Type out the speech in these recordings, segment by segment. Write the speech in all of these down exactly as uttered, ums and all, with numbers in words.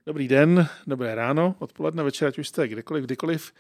Dobrý den, dobré ráno, odpoledne, večer, ať už jste kdekoliv, kdykoliv.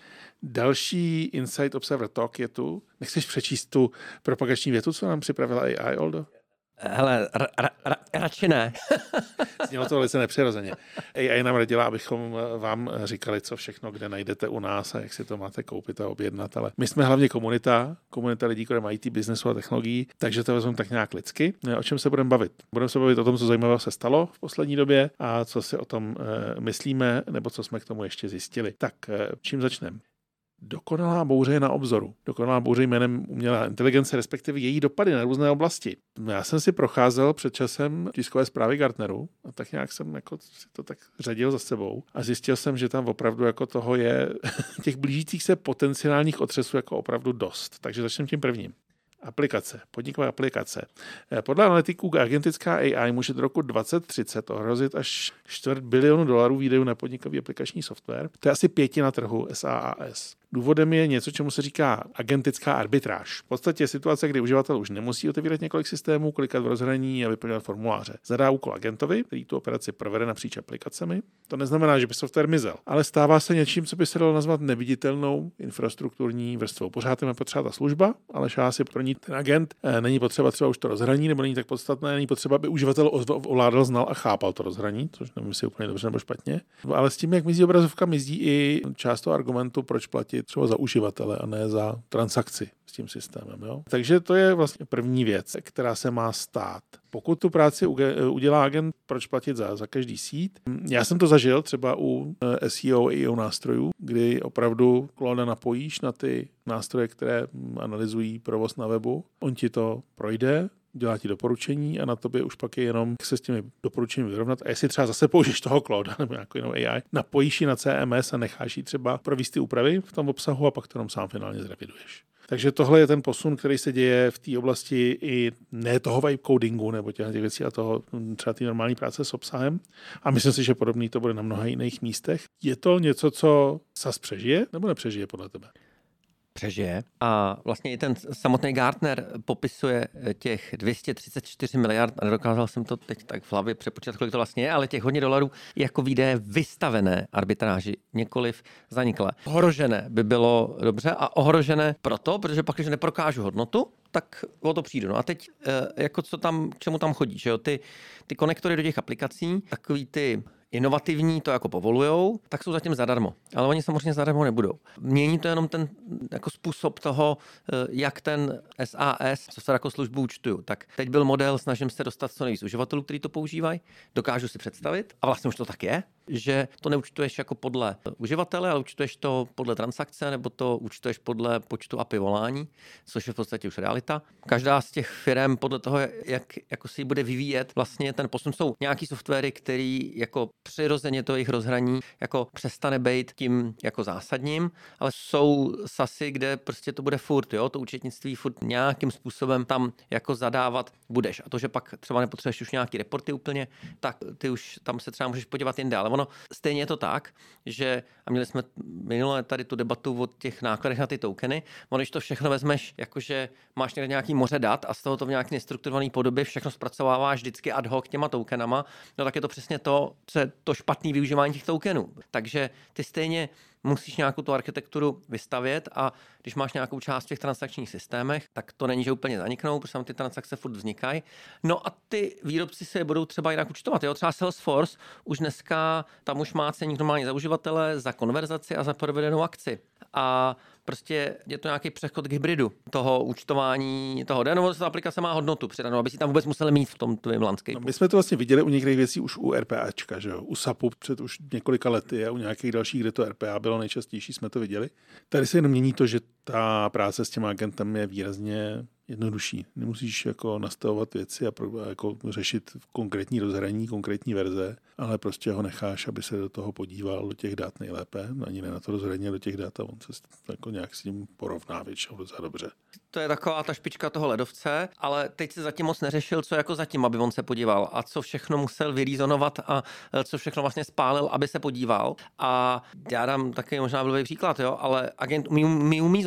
Další Insight Observer Talk je tu. Nechceš přečíst tu propagační větu, co nám připravila A I, Oldo? Hele, ra, ra, ra, radši ne. Znělo to velice nepřirozeně. A I nám radila, abychom vám říkali, co všechno, kde najdete u nás a jak si to máte koupit a objednat. Ale my jsme hlavně komunita, komunita lidí kolem I T, biznesu a technologií, takže to vezmeme tak nějak lidsky. O čem se budeme bavit? Budeme se bavit o tom, co zajímavého se stalo v poslední době a co si o tom e, myslíme, nebo co jsme k tomu ještě zjistili. Tak e, čím začneme? Dokonalá bouře je na obzoru. Dokonalá bouře jménem umělá inteligence, respektive její dopady na různé oblasti. Já jsem si procházel před časem tiskové zprávy Gartneru a tak nějak jsem jako si to tak řadil za sebou a zjistil jsem, že tam opravdu jako toho je těch blížících se potenciálních otřesů jako opravdu dost. Takže začneme tím prvním. Aplikace, podnikové aplikace. Podle analytiků agentická A I může do roku dvacet třicet ohrozit až čtvrt bilionu dolarů výdajů na podnikový aplikační software. To je asi pětina trhu S A A S. Důvodem je něco, čemu se říká agentická arbitráž. V podstatě je situace, kdy uživatel už nemusí otevírat několik systémů, klikat v rozhraní a vyplňovat formuláře. Zadá úkol agentovi, který tu operaci provede napříč aplikacemi. To neznamená, že by software mizel, ale stává se něčím, co by se dalo nazvat neviditelnou infrastrukturní vrstvou. Pořád je potřeba ta služba, ale šá si pro ní ten agent. Není potřeba třeba už to rozhraní, nebo není tak podstatné, není potřeba, aby uživatel ovládal, znal a chápal to rozhraní, což nevím, jestli úplně dobře nebo špatně. Ale s tím, jak mizí obrazovka, mizí i část toho argumentu, proč platit třeba za uživatele a ne za transakci s tím systémem. Jo? Takže to je vlastně první věc, která se má stát. Pokud tu práci udělá agent, proč platit za, za každý sít? Já jsem to zažil třeba u S E O a I O nástrojů, kdy opravdu Claude napojíš na ty nástroje, které analyzují provoz na webu. On ti to projde, dělá ti doporučení a na tobě už pak je jenom, jak se s těmi doporučeními vyrovnat. A jestli třeba zase použiješ toho Claude nebo nějakou jinou A I, napojíš ji na C M S a necháš ji třeba provést ty úpravy v tom obsahu a pak to jenom sám finálně zreviduješ. Takže tohle je ten posun, který se děje v té oblasti i ne toho vibe codingu nebo těch věcí a toho třeba té normální práce s obsahem. A myslím si, že podobný to bude na mnoha jiných místech. Je to něco, co S A S přežije nebo nepřežije podle tebe? Přežije. A vlastně i ten samotný Gartner popisuje těch dvě stě třicet čtyři miliard, a nedokázal jsem to teď tak v hlavě přepočítat, kolik to vlastně je, ale těch hodně dolarů jako výdaje vystavené arbitráži, nikoliv zaniklé. Ohrožené by bylo dobře a ohrožené proto, protože pak, když neprokážu hodnotu, tak o to přijdu. No a teď, jako co tam, k čemu tam chodí, že jo? Ty, ty konektory do těch aplikací, takový ty inovativní to jako povolujou, tak jsou zatím zadarmo. Ale oni samozřejmě zadarmo nebudou. Mění to jenom ten jako způsob toho, jak ten S A S, co se jako službu účtuju. Tak teď byl model, snažím se dostat co nejvíc uživatelů, kteří to používají. Dokážu si představit, a vlastně už to tak je, že to neúčtuješ jako podle uživatele, ale účtuješ to podle transakce, nebo to účtuješ podle počtu A P I volání, což je v podstatě už realita. Každá z těch firm podle toho, jak jako si bude vyvíjet, vlastně ten posun, jsou nějaký softwary, který jako přirozeně to jejich rozhraní jako přestane být tím jako zásadním, ale jsou sasy, kde prostě to bude furt, jo, to účetnictví furt nějakým způsobem tam jako zadávat budeš. A to, že pak třeba nepotřebuješ už nějaký reporty úplně, tak ty už tam se třeba můžeš podívat jinde. Ale ono stejně je to tak, že, a měli jsme minule tady tu debatu o těch nákladech na ty tokeny, ono, když to všechno vezmeš, jakože máš někde nějaký moře dat a z toho to v nějaké nestrukturované podobě všechno zpracováváš vždycky ad hoc těma tokenama, no tak je to přesně to, co je to špatné využívání těch tokenů. Takže ty stejně musíš nějakou tu architekturu vystavět a když máš nějakou část v těch transakčních systémech, tak to není, že úplně zaniknou, protože tam ty transakce furt vznikají. No a ty výrobci se je budou třeba jinak účtovat. Jo? Třeba Salesforce už dneska, tam už má ceník normálně za uživatele, za konverzaci a za provedenou akci. A prostě je to nějaký přechod k hybridu toho účtování toho den, nebo ta aplikace má hodnotu přidanou, aby si tam vůbec museli mít v tom tvém landscape. No, my jsme to vlastně viděli u některých věcí už u RPAčka, že jo? U S A P u před už několika lety a u nějakých dalších, kde to R P A bylo nejčastější, jsme to viděli. Tady se jenom mění to, že ta práce s těma agentem je výrazně jednodušší. Nemusíš jako nastavovat věci a pro, jako řešit konkrétní rozhraní, konkrétní verze, ale prostě ho necháš, aby se do toho podíval, do těch dat nejlépe, ani ne na to rozhraní, do těch dat a on se jako nějak s ním porovná většinou docela dobře. To je taková ta špička toho ledovce, ale teď se zatím moc neřešil, co jako zatím, aby on se podíval a co všechno musel vyrezonovat a co všechno vlastně spálil, aby se podíval. A já dám taky možná blbý příklad, jo, ale agent mi umí, umí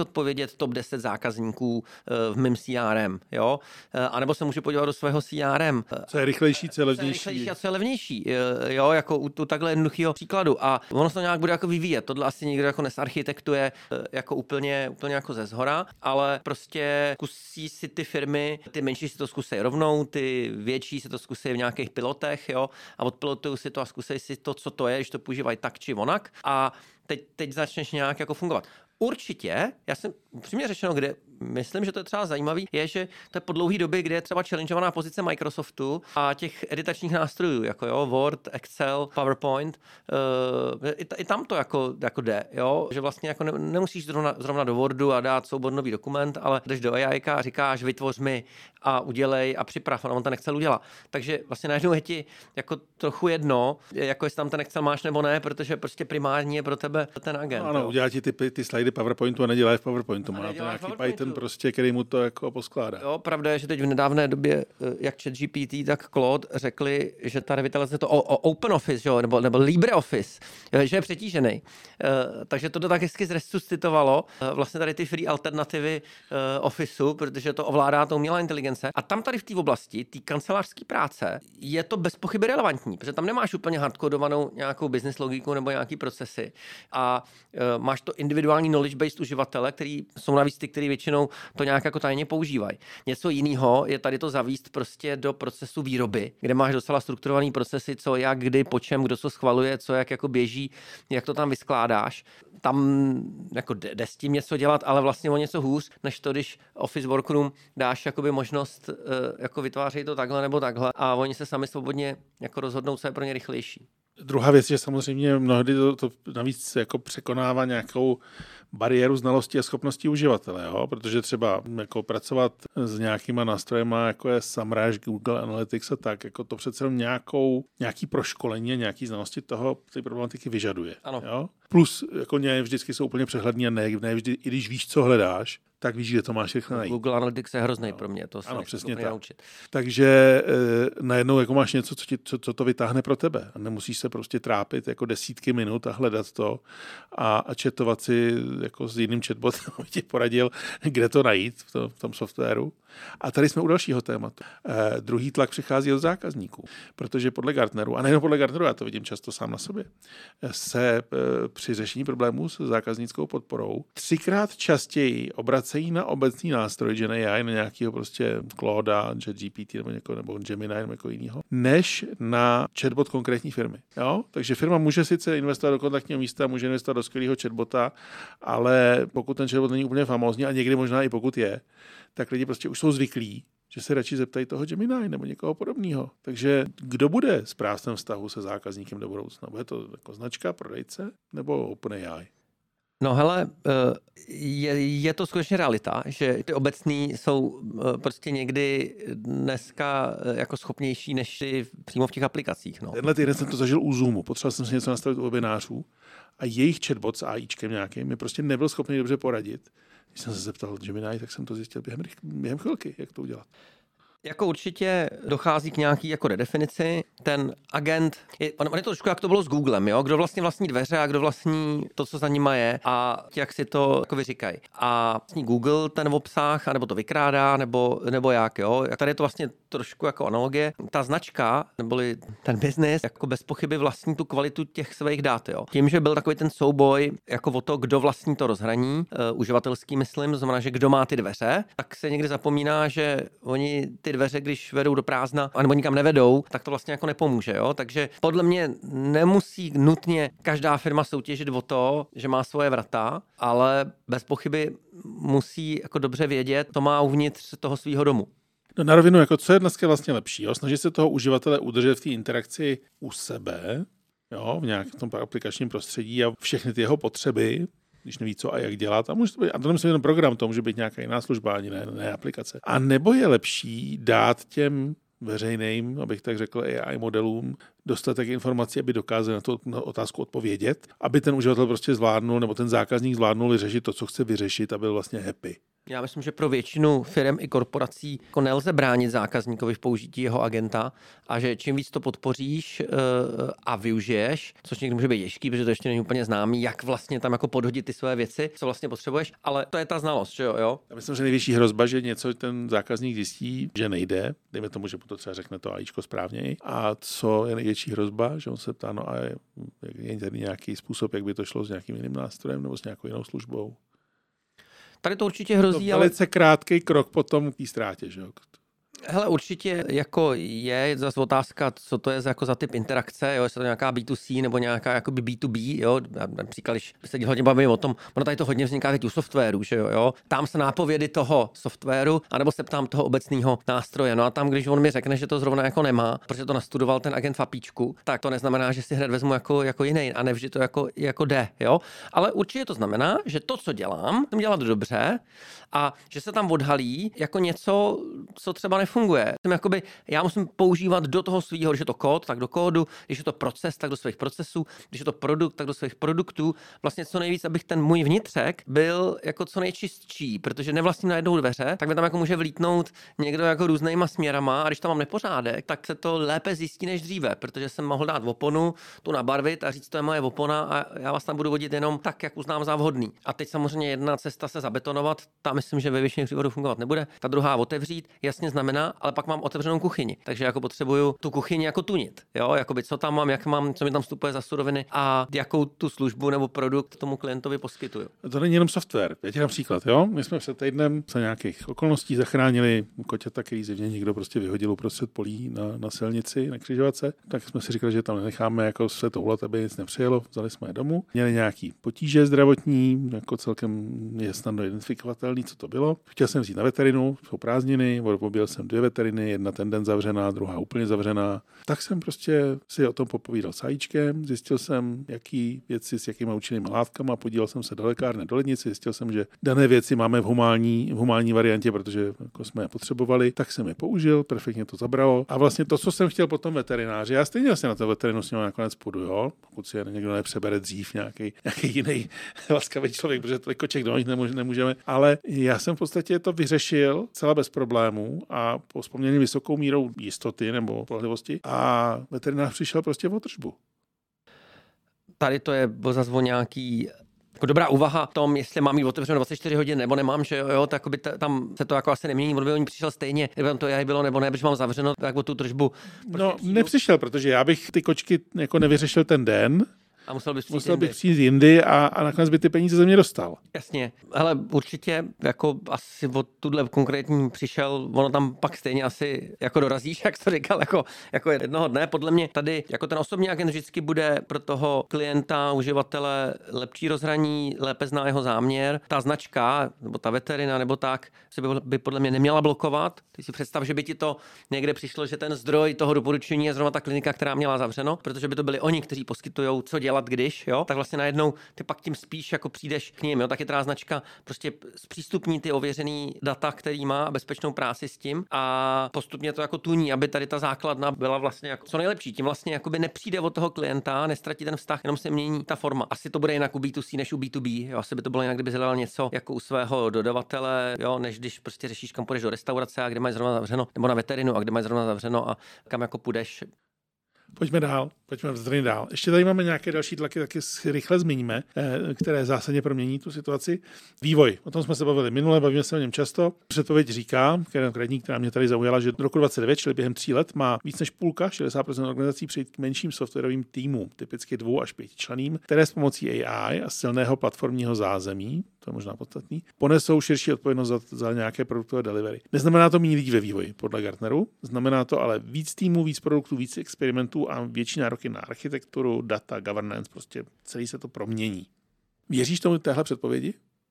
zodpovědět top deset zákazníků v mém C R M, jo? A nebo se můžu podívat do svého C R M. Co je rychlejší, co je levnější. Co je rychlejší a co je levnější, jo, jako u, u takhle jednoduchého příkladu. A ono se to nějak bude jako vyvíjet. Tohle asi nikdo jako nesarchitektuje jako úplně, úplně jako ze zhora, ale prostě zkusí si ty firmy, ty menší si to zkusí rovnou, ty větší si to zkusí v nějakých pilotech, jo, a odpilotují si to a zkusí si to, co to je, když to používají tak či onak. A teď, teď začneš nějak jako fungovat. Určitě, já jsem upřímně řečeno, kde myslím, že to je třeba zajímavý, je, že to je po dlouhé době, kde je třeba challengeovaná pozice Microsoftu a těch editačních nástrojů, jako jo, Word, Excel, PowerPoint, uh, i, i tam to jako, jako jde, jo, že vlastně jako ne, nemusíš zrovna, zrovna do Wordu a dát soubor nový dokument, ale jdeš do A I a říkáš, vytvoř mi a udělej a připrav, a on ten Excel udělá. Takže vlastně najednou je ti jako trochu jedno, jako jestli tam ten Excel máš nebo ne, protože prostě primárně je pro tebe ten agent. No, ano, udělá ti ty, ty slidy PowerPointu a nedělá v PowerPointu. Má to nějaký Python prostě, který mu to jako poskládá. Jo, pravda je, že teď v nedávné době jak ChatGPT, tak Claude řekli, že ta revitalizace to o, o OpenOffice, jo, nebo, nebo LibreOffice, že je přetížený. Takže to tak hezky zresuscitovalo vlastně tady ty free alternativy Officeu, protože to ovládá to umělá inteligence. A tam tady v té oblasti, té kancelářské práce, je to bez pochyby relevantní, protože tam nemáš úplně hardkodovanou nějakou business logiku nebo nějaký procesy. A máš to individuální knowledge-based uživatele, který jsou navíc ty, který většinou to nějak jako tajně používají. Něco jiného je tady to zavíst prostě do procesu výroby, kde máš docela strukturovaný procesy, co, jak, kdy, po čem, kdo co schvaluje, co, jak jako běží, jak to tam vyskládáš. Tam jako jde s tím něco dělat, ale vlastně o něco hůř, než to, když Office Workroom dáš jakoby možnost jako vytvářejí to takhle nebo takhle a oni se sami svobodně jako rozhodnou, co je pro ně rychlejší. Druhá věc, že samozřejmě mnohdy to, to navíc jako překonává nějakou bariéru znalosti a schopností uživatele, jo? Protože třeba jako pracovat s nějakýma nástrojema, jako je SEMrush, Google Analytics a tak, jako to přece nějakou, nějaký proškolení, nějaký znalosti toho ty problematiky vyžaduje. Ano. Jo? Plus jako ne vždycky jsou úplně přehlední a ne, ne vždy, i když víš, co hledáš, tak víš, že to máš rychle najít. Google Analytics je hrozný no. pro mě, to se ano, přesně tak. naučit. Takže e, najednou jako máš něco, co, ti, co, co to vytáhne pro tebe. A nemusíš se prostě trápit jako desítky minut a hledat to a, a chatovat si jako s jiným chatbotem, aby ti poradil, kde to najít v, to, v tom softwaru. A tady jsme u dalšího tématu. E, druhý tlak přichází od zákazníků, protože podle Gartneru, a nejen podle Gartneru, já to vidím často sám na sobě, se e, při řešení problémů s zákaznickou podporou třikrát častěji obracejí na obecný nástroj Gen A I, na nějakého prostě Clauda, ChatGPT nebo někoho, nebo Gemini nebo někoho jiného, než na chatbot konkrétní firmy. Jo? Takže firma může sice investovat do kontaktního místa, může investovat do skvělého chatbota, ale pokud ten chatbot není úplně famózní a někdy možná i pokud je, tak lidi prostě už jsou zvyklí, že se radši zeptají toho Gemini nebo někoho podobného. Takže kdo bude správcem vztahu se zákazníkem do budoucna? Bude to jako značka, prodejce nebo OpenAI? No hele, je, je to skutečně realita, že ty obecní jsou prostě někdy dneska jako schopnější než ty přímo v těch aplikacích. No. Tenhle týden jsem to zažil u Zoomu, potřeboval jsem si něco nastavit u webinářů a jejich chatbot s AIčkem nějakým mi prostě nebyl schopný dobře poradit. Když jsem se zeptal Gemini, tak jsem to zjistil během, během chvilky, jak to udělat. Jako určitě dochází k nějaký jako redefinici. Ten agent, je, on, on je to trošku, jak to bylo s Googlem, jo? Kdo vlastní vlastní dveře a kdo vlastní to, co za nima je a jak si to jako vyříkají. A vlastní Google ten obsah, anebo to vykrádá, nebo, nebo jak, jo. Tady je to vlastně trošku jako analogie. Ta značka, neboli ten business, jako bez pochyby vlastní tu kvalitu těch svých dat, jo. Tím, že byl takový ten souboj jako o to, kdo vlastní to rozhraní, uh, uživatelský myslím, znamená, že kdo má ty dveře, tak se někdy zapomíná, že oni ty dveře, když vedou do prázdna, anebo nikam nevedou, tak to vlastně jako nepomůže, jo. Takže podle mě nemusí nutně každá firma soutěžit o to, že má svoje vrata, ale bez pochyby musí jako dobře vědět, to má uvnitř toho svého domu. No na rovinu, jako co je dneska vlastně lepší, jo? Snažit se toho uživatele udržet v té interakci u sebe, jo, v nějakém tom aplikačním prostředí a všechny ty jeho potřeby, když neví, co a jak dělat. A, může to být, a to nemusí být jen program, to může být nějaká jiná služba, ani ne, ne aplikace. A nebo je lepší dát těm veřejným, abych tak řekl, A I modelům dostatek informací, aby dokázali na tu na otázku odpovědět, aby ten uživatel prostě zvládnul, nebo ten zákazník zvládnul vyřešit to, co chce vyřešit, a byl vlastně happy. Já myslím, že pro většinu firm i korporací jako nelze bránit zákazníkovi v použití jeho agenta a že čím víc to podpoříš uh, a využiješ, což někdy může být těžký, protože to ještě není úplně známý, jak vlastně tam jako podhodit ty své věci, co vlastně potřebuješ, ale to je ta znalost, že jo, jo? Já myslím, že největší hrozba, že něco ten zákazník zjistí, že nejde, dejme tomu, že to třeba řekne to AIčko správněji. A co je největší hrozba, že on se ptá, no a je, je tady nějaký způsob, jak by to šlo s nějakým jiným nástrojem nebo s nějakou jinou službou. Tady to určitě hrozí, to velice ale... krátký krok potom k té ztrátě, že jo? Hele, určitě jako je zase otázka, co to je za, jako za typ interakce, jo, jestli to nějaká bé dvě cé nebo nějaká jakoby bé dvě bé, jo, například, když se hodně bavíme o tom, ono tady to hodně vzniká teď u softwaru, že jo, jo, tam se nápovědy toho softwaru, anebo se ptám toho obecného nástroje, no a tam, když on mi řekne, že to zrovna jako nemá, protože to nastudoval ten agent v apíčku, tak to neznamená, že si hned vezmu jako, jako jiný a nevždy to jako, jako jde, jo, ale určitě to znamená, že to, co dělám, jsem dělat dobře a že se tam odhalí jako něco, co třeba nefunguje. Jakoby, já musím používat do toho svýho, když je to kód, tak do kódu, když je to proces, tak do svých procesů, když je to produkt, tak do svých produktů. Vlastně co nejvíc, abych ten můj vnitřek byl jako co nejčistší, protože nevlastním najednou dveře, tak mi tam jako může vlítnout někdo jako různýma směrama a když tam mám nepořádek, tak se to lépe zjistí než dříve, protože jsem mohl dát oponu, tu nabarvit a říct, to je moje opona a já vás tam budu vodit jenom tak, jak uznám za vhodný. A teď samozřejmě jedna cesta se zabetonovat, ta myslím, že ve většině případů fungovat nebude. Ta druhá otevřít, jasně znamená, ale pak mám otevřenou kuchyni. Takže jako potřebuju tu kuchyni jako tunit. Jo, jakoby co tam mám, jak mám, co mi tam vstupuje za suroviny a jakou tu službu nebo produkt tomu klientovi poskytuju. To není jenom software. Já ti dám příklad, jo? My jsme před týdnem za nějakých okolností zachránili koťata, který zjevně někdo prostě vyhodil uprostřed polí na, na silnici, na křižovatce. Tak jsme si říkali, že tam nenecháme jako se toulat, aby nic nepřijelo. Vzali jsme je domů. Měli nějaký potíže zdravotní, jako celkem je snadno identifikovatelný, co to bylo. Chtěl jsem vzít na veterinu, jsou prázdniny, objel jsem dvě veteriny, jedna ten den zavřená, druhá úplně zavřená. Tak jsem prostě si o tom popovídal s AIčkem, zjistil jsem, jaký věci s jakýma účinnými látkama, podíval jsem se do lékárny, do lednice, zjistil jsem, že dané věci máme v humánní, v humánní variantě, protože jako jsme je potřebovali, tak jsem je použil, perfektně to zabralo. A vlastně to, co jsem chtěl potom veterináři, já stejně vlastně na to veterinu s ním nakonec půjdu, jo, pokud si je někdo nepřebere dřív nějaký, nějaký jiný laskavý člověk, protože tolik koček do nich nemůžeme, ale já jsem v podstatě to vyřešil celá bez problémů a po poměrně vysokou mírou jistoty nebo spolehlivosti a veterinář přišel prostě o tržbu. Tady to je zase o nějaký jako dobrá úvaha v tom, jestli mám mít otevřeno dvacet čtyři hodin nebo nemám, že jo, jo tak by t- tam se to jako asi nemění, on by o ní přišel stejně, kdyby tam to jaj bylo nebo ne, protože mám zavřeno, tak o tu tržbu. No, přijdu. Nepřišel, protože já bych ty kočky jako nevyřešil ten den. A musel bych přijít musel jindy. bych přijít jindy a, a nakonec by ty peníze ze mě dostal. Jasně, ale určitě jako asi od tuhle konkrétní přišel, ono tam pak stejně asi jako dorazíš, jak to říkal, jako, jako jednoho dne. Podle mě tady jako ten osobní agent vždycky bude pro toho klienta, uživatele lepší rozhraní, lépe zná jeho záměr. Ta značka, nebo ta veterina, nebo tak, se by, by podle mě neměla blokovat. Ty si představ, že by ti to někde přišlo, že ten zdroj toho doporučení je zrovna ta klinika, která měla zavřeno, protože by to byli oni, kteří poskytují, co dělat když, jo, tak vlastně najednou ty pak tím spíš jako přijdeš k ním, jo, tak je teda značka prostě zpřístupní ty ověřený data, který má a bezpečnou práci s tím a postupně to jako tuní, aby tady ta základna byla vlastně jako co nejlepší. Tím vlastně jakoby nepřijde od toho klienta, nestratí ten vztah, jenom se mění ta forma. Asi to bude jinak u bé dvě cé než u bé dvě bé, jo, asi by to bylo jinak, kdyby zadal něco jako u svého dodavatele, jo, než když prostě řešíš, kam půjdeš do restaurace a kde máš zrovna zavřeno, nebo na veterinu a kde máš zrovna zavřeno a kam jako půjdeš. Pojďme dál, pojďme vzdraně dál. Ještě tady máme nějaké další tlaky, taky rychle zmíníme, které zásadně promění tu situaci. Vývoj, o tom jsme se bavili minule, bavíme se o něm často. Předpověď říká, konkrétní, která mě tady zaujala, že do roku dvacet devět, čili během tří let, má víc než půlka, šedesát procent organizací přejít k menším softwarovým týmům, typicky dvou až pětičlenným, které s pomocí A I a silného platformního zázemí, to je možná podstatný, ponesou širší odpovědnost za, za nějaké produktové delivery. Neznamená to méně lidí ve vývoji, podle Gartneru, znamená to ale víc týmů, víc produktů, víc experimentů a větší nároky na architekturu, data, governance, prostě celý se to promění. Věříš tomu téhle předpovědi?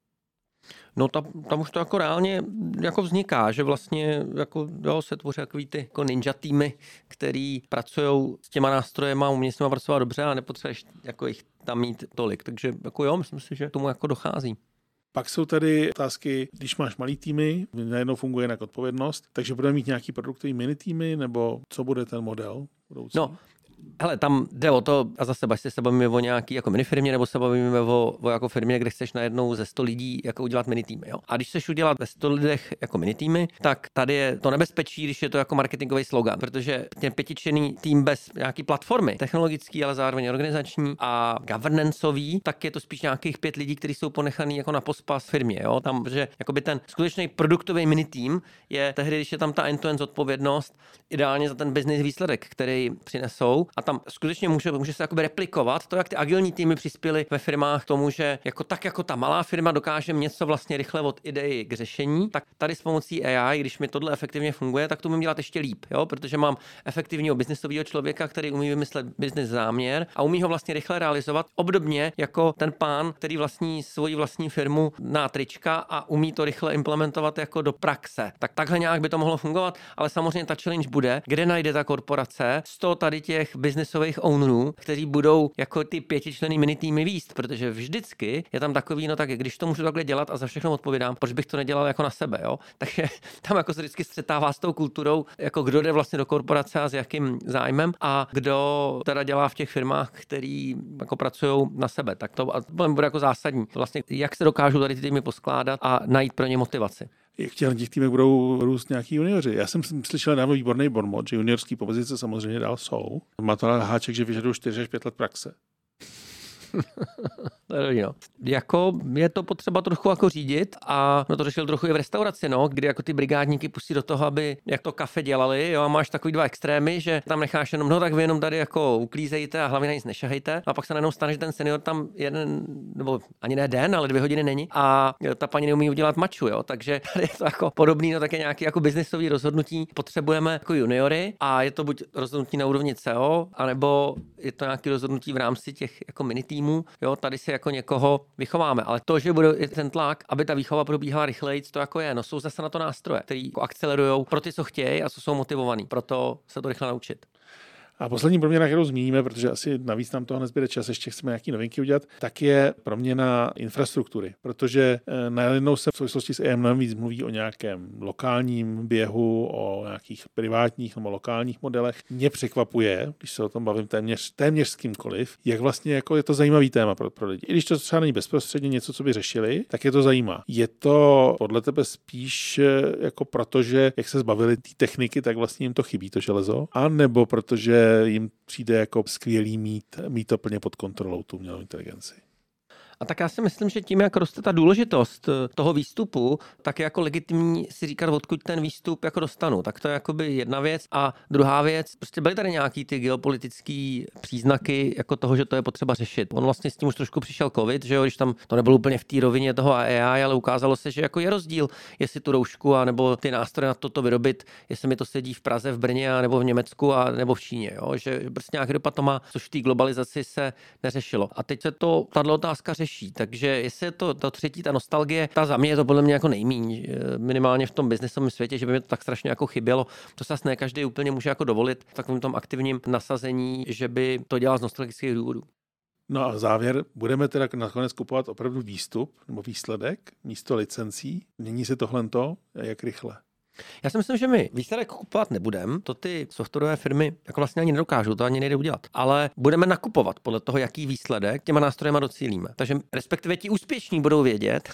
No tam, tam už to jako reálně jako vzniká, že vlastně jako, jo, se tvoří takový ty jako ninja týmy, který pracují s těma nástrojema, umějí s nima pracovat dobře a nepotřebuješ jako jich tam mít tolik. Takže jako jo, myslím si, že tomu jako dochází. Pak jsou tady otázky, když máš malý týmy, najednou funguje jinak odpovědnost, takže budeme mít nějaký produktový mini týmy, nebo co bude ten model budoucí? No, Hele, tam jde o to, a zase až se bavíme o nějaký jako minifirmě, nebo se bavíme o, o jako firmě, kde chceš najednou ze sto lidí jako udělat minitýmy. Jo? A když chceš udělat ve sto lidech jako minitýmy, tak tady je to nebezpečí, když je to jako marketingový slogan, protože ten pětičlenný tým bez nějaký platformy, technologický, ale zároveň organizační a governanceový, tak je to spíš nějakých pět lidí, kteří jsou ponechaný jako na pospas firmě. Jo? Tam, že jakoby ten skutečný produktový minitým je tehdy, když je tam ta end-to-end zodpovědnost, ideálně za ten business výsledek, který přinesou. A tam skutečně může, může se jakoby replikovat to, jak ty agilní týmy přispěly ve firmách k tomu, že jako tak jako ta malá firma dokáže něco vlastně rychle od idei k řešení, tak tady s pomocí A I, když mi tohle efektivně funguje, tak to umím dělat ještě líp, jo? Protože mám efektivního biznesového člověka, který umí vymyslet business záměr a umí ho vlastně rychle realizovat, obdobně jako ten pán, který vlastní svoji vlastní firmu na trička a umí to rychle implementovat jako do praxe. Tak takhle nějak by to mohlo fungovat, ale samozřejmě ta challenge bude, kde najde ta korporace sto tady těch biznesových ownerů, kteří budou jako ty pětičlenný minitýmy výst, protože vždycky je tam takový, no tak když to můžu takhle dělat a za všechno odpovídám, proč bych to nedělal jako na sebe, jo? Takže tam jako se vždycky střetává s tou kulturou, jako kdo jde vlastně do korporace a s jakým zájmem a kdo teda dělá v těch firmách, který jako pracují na sebe. Tak to bude jako zásadní. Vlastně jak se dokážou tady ty týmy poskládat a najít pro ně motivaci. Jak těch, těch týmech budou růst nějaký junioři. Já jsem slyšel dávno výborný bonmot, že juniorský pozice samozřejmě dál jsou. Má to háček, že vyžadují čtyři až pět let praxe. No. Jako je to potřeba trochu jako řídit a no to řešil trochu i v restauraci, no, kdy jako ty brigádníky pustí do toho, aby jak to kafe dělali, jo, a máš takový dva extrémy, že tam necháš jenom, no tak vy jenom tady jako uklízejte a hlavně na nic nešahejte, a pak se najednou stane, že ten senior tam jeden, nebo ani ne den, ale dvě hodiny není a ta paní neumí udělat maču, jo, takže tady je to jako podobný, no také nějaký jako biznisový rozhodnutí, potřebujeme jako juniory a je to buď rozhodnutí na úrovni C E O, anebo je to nějaký rozhodnutí v rámci těch jako minitýmů, jo, tady se jako někoho vychováme, ale to, že bude ten tlak, aby ta výchova probíhala rychleji, to jako je, no jsou zase na to nástroje, které jako akcelerujou pro ty, co chtějí a co jsou motivovaní, proto se to rychle naučit. A poslední proměna, kterou zmíníme, protože asi navíc nám toho nezbyde čas, ještě chceme nějaké novinky udělat, tak je proměna infrastruktury, protože najednou se v souvislosti s A I mnohem víc mluví o nějakém lokálním běhu, o nějakých privátních nebo lokálních modelech. Mě překvapuje, když se o tom bavím téměř, téměř s kýmkoliv, jak vlastně jako je to zajímavý téma pro, pro lidi. I když to třeba není bezprostředně něco, co by řešili, tak je to zajímá. Je to podle tebe spíš jako proto, že jak se zbavili té techniky, tak vlastně jim to chybí, to železo, a nebo protože jim přijde jako skvělý mít, mít to plně pod kontrolou, tu umělou inteligenci. A tak já si myslím, že tím, jak roste ta důležitost toho výstupu, tak je jako legitimní si říkat, odkud ten výstup jako dostanu. Tak to je jakoby jedna věc. A druhá věc, prostě byly tady nějaký ty geopolitický příznaky jako toho, že to je potřeba řešit. On vlastně s tím už trošku přišel covid, že jo, když tam to nebylo úplně v té rovině toho A I, ale ukázalo se, že jako je rozdíl, jestli tu roušku a nebo ty nástroje na toto vyrobit, jestli mi to sedí v Praze, v Brně a nebo v Německu a nebo v Číně, jo, že prostě nějaký dopad to má, což v té globalizaci se neřešilo. A teď se to tato otázka řeší. Takže jestli je to, to třetí, ta nostalgie, ta za mě je to podle mě jako nejmíň, minimálně v tom biznesovém světě, že by mi to tak strašně jako chybělo. To se ne každý úplně může jako dovolit v takovém tom aktivním nasazení, že by to dělal z nostalgických důvodů. No a závěr, budeme teda nakonec kupovat opravdu výstup nebo výsledek místo licencí? Mění se tohle to, jak rychle? Já si myslím, že my výsledek kupovat nebudeme, to ty softwarové firmy jako vlastně ani nedokážou, to ani nejde udělat. Ale budeme nakupovat podle toho, jaký výsledek těma nástrojema docílíme. Takže respektive ti úspěšní budou vědět,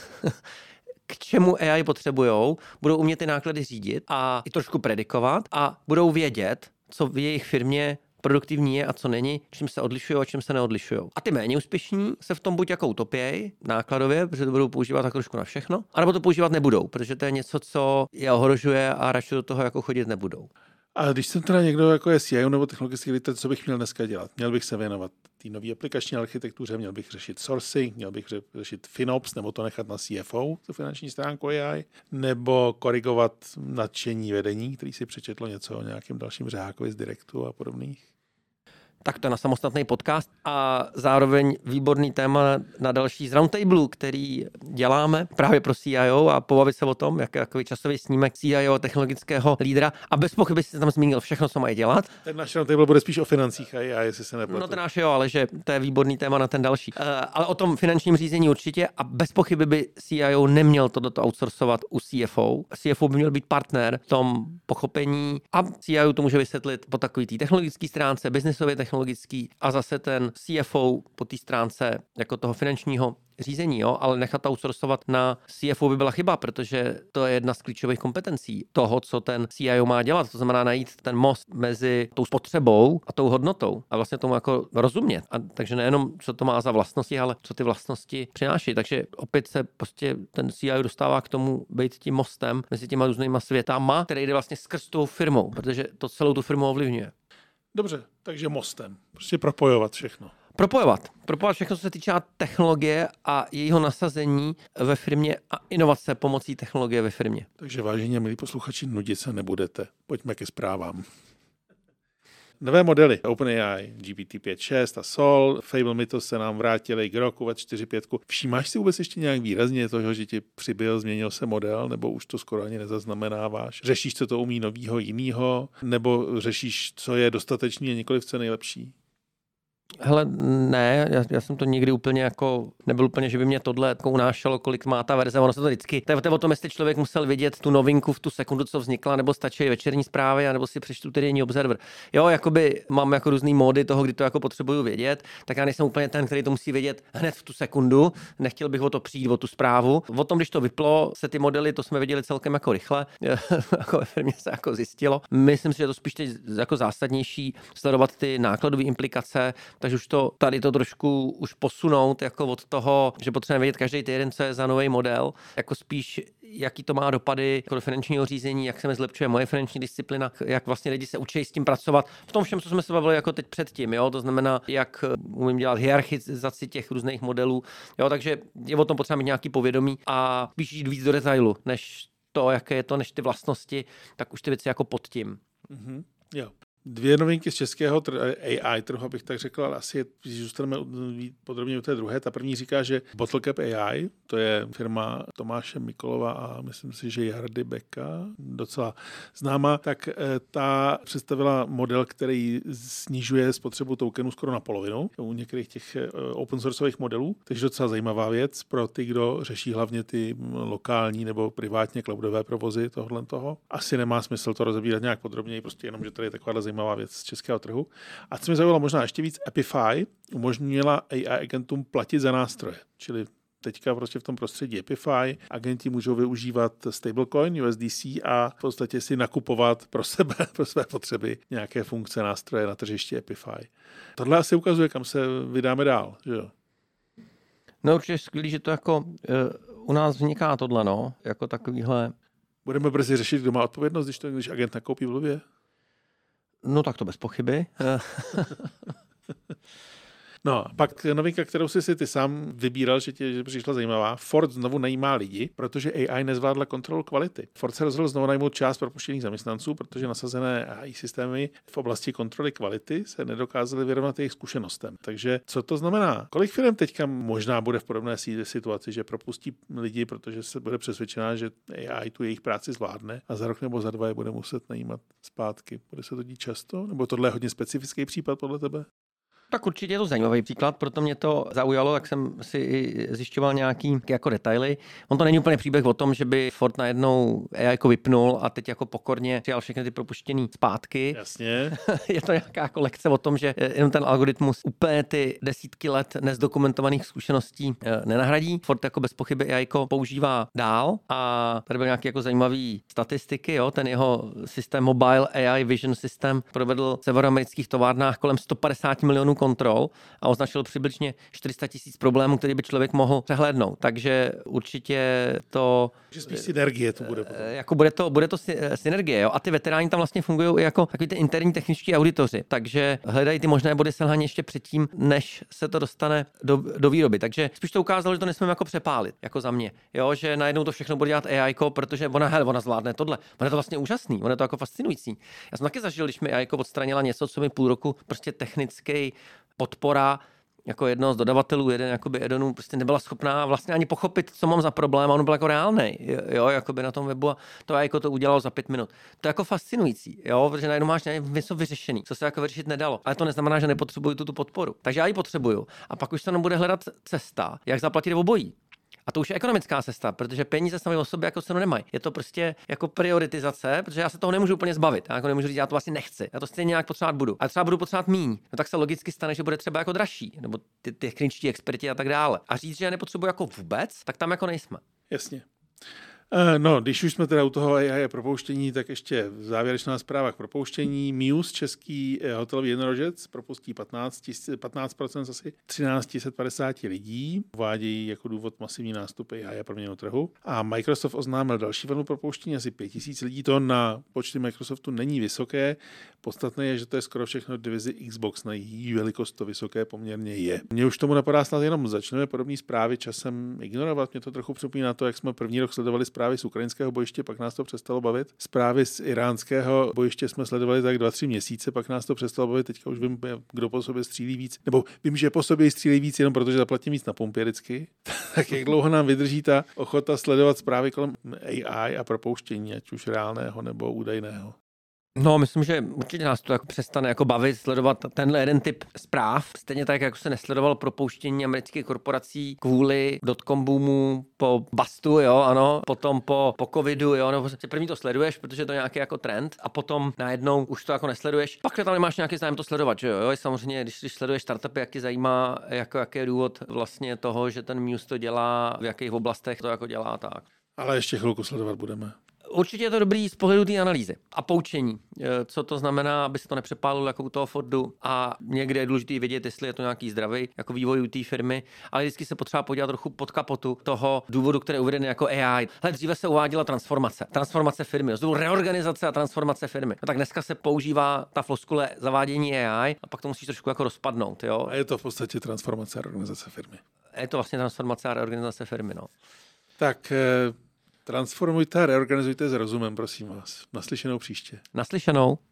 k čemu A I potřebujou, budou umět ty náklady řídit a i trošku predikovat a budou vědět, co v jejich firmě produktivní je a co není, čím se odlišují a čím se neodlišují. A ty méně úspěšní se v tom buď jako utopějí nákladově, protože to budou používat tak trošku na všechno, anebo to používat nebudou, protože to je něco, co je ohrožuje a radši do toho jako chodit nebudou. A když jsem teda někdo jako je C I O nebo technologický lídr, co bych měl dneska dělat? Měl bych se věnovat té nové aplikační architektuře, měl bych řešit sourcing, měl bych řešit FinOps, nebo to nechat na C F O, tu finanční stránku A I, nebo korigovat nadšení vedení, který si přečetlo něco o nějakém dalším Řehákovi z Direktu a podobných. Tak to je na samostatný podcast a zároveň výborný téma na další z Roundtable, který děláme právě pro C I O a pobavit se o tom, jak je takový časový snímek C I O technologického lídra a bez pochyby jsi tam zmínil všechno, co mají dělat. Ten náš Roundtable bude spíš o financích a já, jestli se nepletu. No ten náš jo, ale že to je výborný téma na ten další. Uh, ale o tom finančním řízení určitě a bez pochyby by C I O neměl toto outsourcovat u C F O. C F O by měl být partner v tom pochopení a C I O to může vysvětlit po takový té technologické stránce, biznesově technologické technologický a zase ten C F O po té stránce jako toho finančního řízení, jo, ale nechat outsourcovat na C F O by byla chyba, protože to je jedna z klíčových kompetencí toho, co ten C I O má dělat. To znamená najít ten most mezi tou spotřebou a tou hodnotou a vlastně tomu jako rozumět. A takže nejenom, co to má za vlastnosti, ale co ty vlastnosti přináší. Takže opět se prostě ten C I O dostává k tomu být tím mostem mezi těma různýma světama, který jde vlastně skrz tou firmou, protože to celou tu firmu ovlivňuje. Dobře, takže mostem. Prostě propojovat všechno. Propojovat. Propojovat všechno, co se týče technologie a jejího nasazení ve firmě a inovace pomocí technologie ve firmě. Takže vážení a milí posluchači, nudit se nebudete. Pojďme ke zprávám. Nové modely OpenAI, G P T pět šest a Sol, Fable Mythos se nám vrátili k roku ve čtyři pět. Všímáš si vůbec ještě nějak výrazně toho, že ti přibyl, změnil se model, nebo už to skoro ani nezaznamenáváš? Řešíš, co to umí novýho, jinýho, nebo řešíš, co je dostatečný a nikoliv co nejlepší? Hele, ne, já, já jsem to nikdy úplně jako, nebyl úplně, že by mě tohle jako unášelo, kolik má ta verze, ono se to vždycky, to je o tom, jestli člověk musel vidět tu novinku v tu sekundu, co vznikla, nebo stačí večerní zprávy, nebo si přečtu týdenní Observer. Jo, jakoby mám jako různý módy toho, kdy to jako potřebuju vědět, tak já nejsem úplně ten, který to musí vědět hned v tu sekundu, nechtěl bych o to přijít, o tu zprávu. O tom, když to vyplo, se ty modely, to jsme věděli celkem jako rychle, jako ve firmě se jako zjistilo. Myslím si, že to spíš teď jako zásadnější sledovat ty nákladové implikace. Takže už to tady to trošku už posunout jako od toho, že potřebujeme vědět každý týden, co je za nový model, jako spíš jaký to má dopady jako do finančního řízení, jak se mi zlepšuje moje finanční disciplina, jak vlastně lidi se učí s tím pracovat. V tom všem, co jsme se bavili jako teď předtím, jo, to znamená, jak umím dělat hierarchizaci těch různých modelů, jo, takže je o tom potřeba mít nějaký povědomí a spíš jít víc do detailu, než to, jaké je to, než ty vlastnosti, tak už ty věci jako pod tím. Mm-hmm. Jo. Dvě novinky z českého A I trhu, abych tak řekl, ale asi, když zůstaneme podrobně u té druhé. Ta první říká, že Bottlecap A I, to je firma Tomáše Mikolova a myslím si, že Jardy Beka, docela známá, tak ta představila model, který snižuje spotřebu tokenů skoro na polovinu u některých těch open sourceových modelů. Takže docela zajímavá věc pro ty, kdo řeší hlavně ty lokální nebo privátně cloudové provozy tohohle toho. Asi nemá smysl to rozebírat nějak podrobněji, prostě jenom, že tady je taková zajímavá věc z českého trhu. A co mi zaujalo možná ještě víc, Epify umožnila A I agentům platit za nástroje. Čili teďka prostě v tom prostředí Epify agenti můžou využívat stablecoin U S D C a v podstatě si nakupovat pro sebe, pro své potřeby nějaké funkce nástroje na tržišti Epify. Tohle asi ukazuje, kam se vydáme dál, že jo? No určitě skvělý, že to jako uh, u nás vzniká tohle, no, jako takovýhle. Budeme brzy řešit, kdo má odpovědnost, když to když agent nakoupí blbě? No tak to bez pochyby. No, pak novinka, kterou jsi si ty sám vybíral, že ti že přišla zajímavá. Ford znovu najímá lidi, protože A I nezvládla kontrolu kvality. Ford se rozhodl znovu najmout část propuštěných zaměstnanců, protože nasazené A I systémy v oblasti kontroly kvality se nedokázaly vyrovnat jejich zkušenostem. Takže co to znamená? Kolik firm teďka možná bude v podobné situaci, že propustí lidi, protože se bude přesvědčená, že A I tu jejich práci zvládne a za rok nebo za dva je bude muset najímat zpátky? Bude se to dít často? Nebo tohle je hodně specifický případ podle tebe? Tak určitě je to zajímavý příklad, proto mě to zaujalo, jak jsem si zjišťoval nějaký jako detaily. On to není úplně příběh o tom, že by Ford najednou A I jako vypnul a teď jako pokorně přijal všechny ty propuštěný zpátky. Jasně. Je to nějaká jako lekce o tom, že jenom ten algoritmus úplně ty desítky let nezdokumentovaných zkušeností nenahradí. Ford jako bez pochyby A I jako používá dál a tady byl nějaký jako zajímavý statistiky, jo? Ten jeho systém Mobile A I Vision System provedl v severoamerických továrnách kolem sto padesát milionů kontrol a označil přibližně čtyři sta tisíc problémů, který by člověk mohl přehlédnout. Takže určitě to... Takže spíš synergie to bude. Jako bude to, bude to synergie, jo? A ty veteráni tam vlastně fungují i jako takový ty interní techničtí auditoři. Takže hledají ty možné body selhání ještě předtím, než se to dostane do, do výroby. Takže spíš to ukázalo, že to nesmíme jako přepálit, jako za mě. Jo, že najednou to všechno bude dělat A I, protože ona, hele, ona zvládne tohle. Ono je to vlastně úžasný, ono je to jako fascinující. Já jsem taky zažil, když mi A I odstranila něco, co mi půl roku prostě technický podpora jako jednoho z dodavatelů, jeden jakoby Edonu, prostě nebyla schopná vlastně ani pochopit, co mám za problém, a on byl jako reálnej, jo, jakoby na tom webu a to jako to udělalo za pět minut. To je jako fascinující, jo, protože najednou máš něco vyřešený, co se jako vyřešit nedalo, ale to neznamená, že nepotřebuju tu podporu. Takže já ji potřebuju a pak už se nám bude hledat cesta, jak zaplatit obojí. A to už je ekonomická cesta, protože peníze sami o sobě jako cenu nemají. Je to prostě jako prioritizace, protože já se toho nemůžu úplně zbavit. Já jako nemůžu říct, já to asi nechci. Já to stejně nějak potřebovat budu. A třeba budu potřebovat míň. No tak se logicky stane, že bude třeba jako dražší, nebo ty techničtí experti a tak dále. A říct, že já nepotřebuji jako vůbec, tak tam jako nejsme. Jasně. No, když už jsme teda u toho A I a propouštění, tak ještě závěrečná zpráva k propouštění. Muse, český hotelový jednorožec, propustí patnáct procent asi třináct set padesát lidí. Uvádějí jako důvod masivní nástup A I a proměnu trhu. A Microsoft oznámil další vlnu propouštění, asi pět tisíc lidí. To na počty Microsoftu není vysoké. Podstatné je, že to je skoro všechno divizi Xbox, na její velikost to vysoké poměrně je. Mně už tomu napadá snad jenom začneme podobné zprávy časem ignorovat. Mě to trochu připomíná to, jak jsme první rok sledovali zprávy z ukrajinského bojiště, pak nás to přestalo bavit. Zprávy z iránského bojiště jsme sledovali tak dva, tři měsíce, pak nás to přestalo bavit. Teďka už vím, kdo po sobě střílí víc. Nebo vím, že po sobě střílí víc jenom protože zaplatím víc na pumpě vždycky. Tak jak dlouho nám vydrží ta ochota sledovat zprávy kolem A I a propouštění, ať už reálného nebo údajného? No, myslím, že určitě nás to jako přestane jako bavit, sledovat tenhle jeden typ zpráv. Stejně tak, jako se nesledoval propouštění amerických korporací kvůli dotcom boomu, po bustu, jo, ano, potom po, po covidu, jo, nebo první to sleduješ, protože to je nějaký jako trend, a potom najednou už to jako nesleduješ. Pak tam nemáš nějaký zájem to sledovat, že jo, jo, samozřejmě, když, když sleduješ startupy, jak tě zajímá, jako jaký je důvod vlastně toho, že ten Muse to dělá, v jakých oblastech to jako dělá, tak. Ale ještě chvilku sledovat budeme. Určitě je to dobrý z pohledu té analýzy a poučení. Co to znamená, aby se to nepřepálilo jako u toho Fordu, a někde je důležité vědět, jestli je to nějaký zdravý jako vývoj u té firmy, ale vždycky se potřeba podívat trochu pod kapotu toho důvodu, který je uvedený jako A I. Hele, dříve se uváděla transformace. Transformace firmy, to reorganizace a transformace firmy. No tak dneska se používá ta floskule zavádění A I a pak to musíš trošku jako rozpadnout, jo. A je to v podstatě transformace a reorganizace firmy. Je to vlastně transformace a reorganizace firmy, no. Tak transformujte a reorganizujte s rozumem, prosím vás. Naslyšenou příště. Naslyšenou.